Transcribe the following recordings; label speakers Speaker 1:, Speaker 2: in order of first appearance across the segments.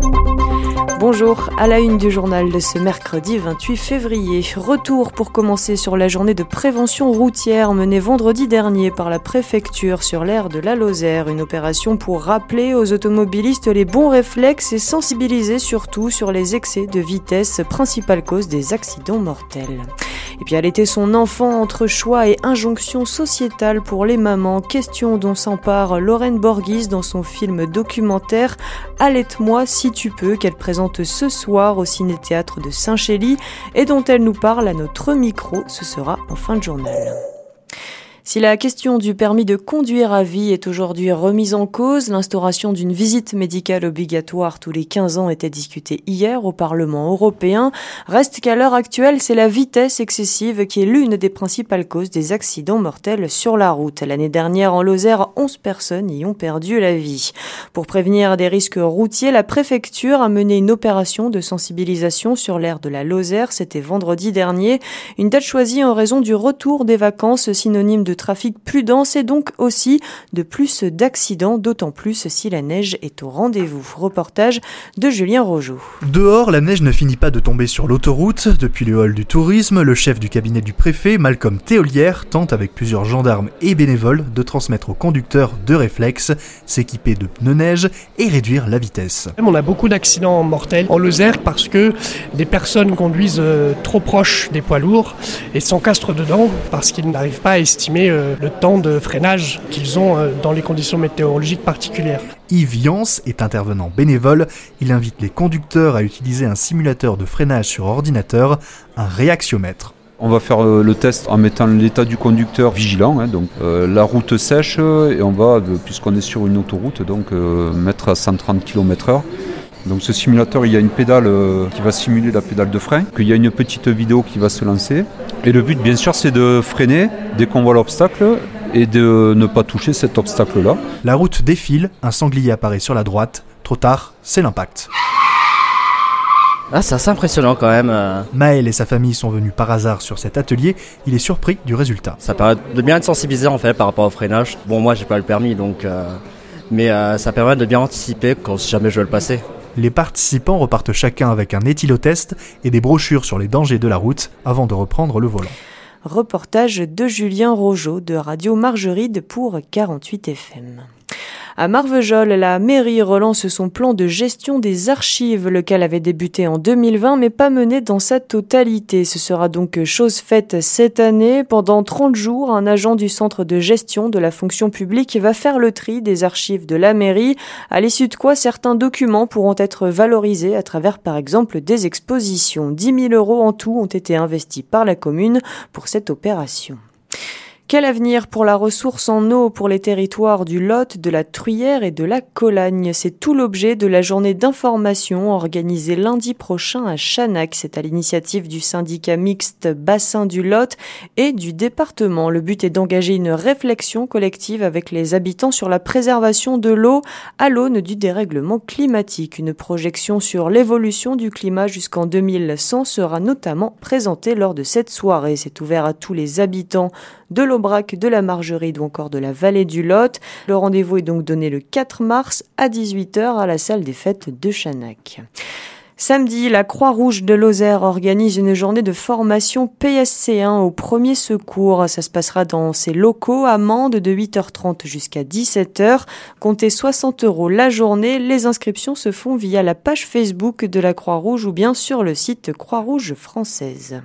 Speaker 1: Bonjour, à la une du journal de ce mercredi 28 février. Retour pour commencer sur la journée de prévention routière menée vendredi dernier par la préfecture sur l'aire de la Lozère. Une opération pour rappeler aux automobilistes les bons réflexes et sensibiliser surtout sur les excès de vitesse, principale cause des accidents mortels. Et puis allaiter son enfant entre choix et injonctions sociétales pour les mamans, question dont s'empare Lorraine Borghese dans son film documentaire « Allaite-moi si tu peux » qu'elle présente ce soir au Ciné-Théâtre de Saint-Chély et dont elle nous parle à notre micro, ce sera en fin de journal. Si la question du permis de conduire à vie est aujourd'hui remise en cause, l'instauration d'une visite médicale obligatoire tous les 15 ans était discutée hier au Parlement européen. Reste qu'à l'heure actuelle, c'est la vitesse excessive qui est l'une des principales causes des accidents mortels sur la route. L'année dernière, en Lozère, 11 personnes y ont perdu la vie. Pour prévenir des risques routiers, la préfecture a mené une opération de sensibilisation sur l'aire de la Lozère. C'était vendredi dernier. Une date choisie en raison du retour des vacances, synonyme de trafic plus dense et donc aussi de plus d'accidents, d'autant plus si la neige est au rendez-vous. Reportage de Julien Rojo.
Speaker 2: Dehors, la neige ne finit pas de tomber sur l'autoroute. Depuis le hall du tourisme, le chef du cabinet du préfet, Malcolm Théolière, tente avec plusieurs gendarmes et bénévoles de transmettre aux conducteurs deux réflexes, s'équiper de pneus neige et réduire la vitesse.
Speaker 3: On a beaucoup d'accidents mortels en Lozère parce que des personnes conduisent trop proche des poids lourds et s'encastrent dedans parce qu'ils n'arrivent pas à estimer le temps de freinage qu'ils ont dans les conditions météorologiques particulières.
Speaker 2: Yves Yance est intervenant bénévole. Il invite les conducteurs à utiliser un simulateur de freinage sur ordinateur, un réaxiomètre.
Speaker 4: On va faire le test en mettant l'état du conducteur vigilant, donc la route sèche et on va, puisqu'on est sur une autoroute, donc mettre à 130 km/h. Donc ce simulateur, il y a une pédale qui va simuler la pédale de frein, qu'il y a une petite vidéo qui va se lancer. Et le but, bien sûr, c'est de freiner dès qu'on voit l'obstacle et de ne pas toucher cet obstacle-là.
Speaker 2: La route défile, un sanglier apparaît sur la droite. Trop tard, c'est l'impact.
Speaker 5: C'est assez impressionnant quand même.
Speaker 2: Maël et sa famille sont venus par hasard sur cet atelier. Il est surpris du résultat.
Speaker 5: Ça permet de bien être sensibilisé en fait par rapport au freinage. Bon, moi j'ai pas le permis donc, mais ça permet de bien anticiper quand jamais je veux le passer.
Speaker 2: Les participants repartent chacun avec un éthylotest et des brochures sur les dangers de la route avant de reprendre le volant.
Speaker 1: Reportage de Julien Rojo de Radio Margeride pour 48 FM. À Marvejols, la mairie relance son plan de gestion des archives, lequel avait débuté en 2020 mais pas mené dans sa totalité. Ce sera donc chose faite cette année. Pendant 30 jours, un agent du centre de gestion de la fonction publique va faire le tri des archives de la mairie, à l'issue de quoi certains documents pourront être valorisés à travers par exemple des expositions. 10 000 € en tout ont été investis par la commune pour cette opération. Quel avenir pour la ressource en eau pour les territoires du Lot, de la Truyère et de la Colagne? C'est tout l'objet de la journée d'information organisée lundi prochain à Chanac. C'est à l'initiative du syndicat mixte Bassin du Lot et du département. Le but est d'engager une réflexion collective avec les habitants sur la préservation de l'eau à l'aune du dérèglement climatique. Une projection sur l'évolution du climat jusqu'en 2100 sera notamment présentée lors de cette soirée. C'est ouvert à tous les habitants de l'Aubrac, de la Margeride ou encore de la vallée du Lot. Le rendez-vous est donc donné le 4 mars à 18h à la salle des fêtes de Chanac. Samedi, la Croix-Rouge de Lozère organise une journée de formation PSC1 au premier secours. Ça se passera dans ses locaux à Mende de 8h30 jusqu'à 17h. Comptez 60 € la journée. Les inscriptions se font via la page Facebook de la Croix-Rouge ou bien sur le site Croix-Rouge française.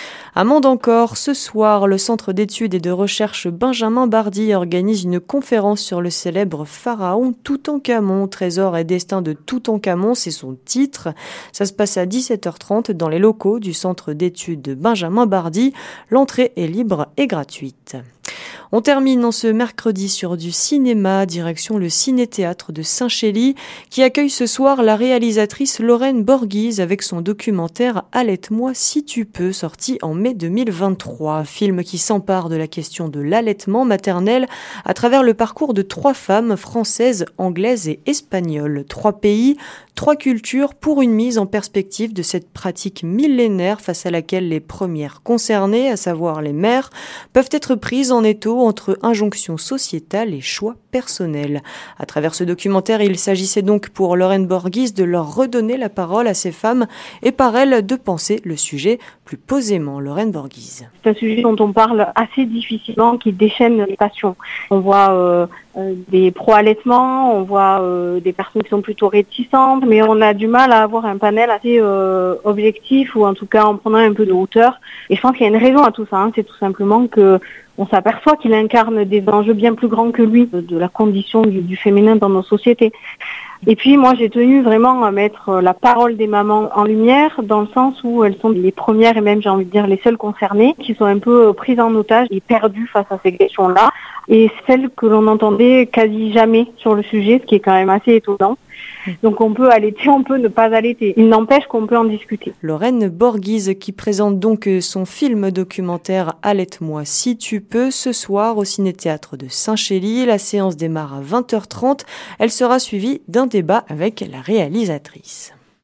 Speaker 1: À Mende encore, ce soir, le Centre d'études et de recherche Benjamin Bardi organise une conférence sur le célèbre pharaon Toutankhamon. Trésor et destin de Toutankhamon, c'est son titre. Ça se passe à 17h30 dans les locaux du Centre d'études Benjamin Bardi. L'entrée est libre et gratuite. On termine en ce mercredi sur du cinéma, direction le Ciné-Théâtre de Saint-Chély, qui accueille ce soir la réalisatrice Lorraine Borghese avec son documentaire « Allaite-moi si tu peux », sorti en mai 2023. Film qui s'empare de la question de l'allaitement maternel à travers le parcours de 3 femmes françaises, anglaises et espagnoles. 3 pays, 3 cultures pour une mise en perspective de cette pratique millénaire face à laquelle les premières concernées, à savoir les mères, peuvent être prises en étau entre injonctions sociétales et choix personnels. À travers ce documentaire, il s'agissait donc pour Lorraine Borghese de leur redonner la parole à ces femmes et par elles de penser le sujet plus posément. Lorraine Borghese.
Speaker 6: C'est un sujet dont on parle assez difficilement, qui déchaîne les passions. On voit des pro-allaitements, on voit des personnes qui sont plutôt réticentes, mais on a du mal à avoir un panel assez objectif, ou en tout cas en prenant un peu de hauteur. Et je pense qu'il y a une raison à tout ça, c'est tout simplement que on s'aperçoit qu'il incarne des enjeux bien plus grands que lui, de la condition du féminin dans nos sociétés. Et puis moi j'ai tenu vraiment à mettre la parole des mamans en lumière, dans le sens où elles sont les premières et même j'ai envie de dire les seules concernées, qui sont un peu prises en otage et perdues face à ces questions-là, et celles que l'on n'entendait quasi jamais sur le sujet, ce qui est quand même assez étonnant. Donc on peut allaiter, on peut ne pas allaiter. Il n'empêche qu'on peut en discuter.
Speaker 1: Lorraine Borghese qui présente donc son film documentaire Allaite-moi si tu peux ce soir au Ciné-Théâtre de Saint-Chély. La séance démarre à 20h30. Elle sera suivie d'un débat avec la réalisatrice.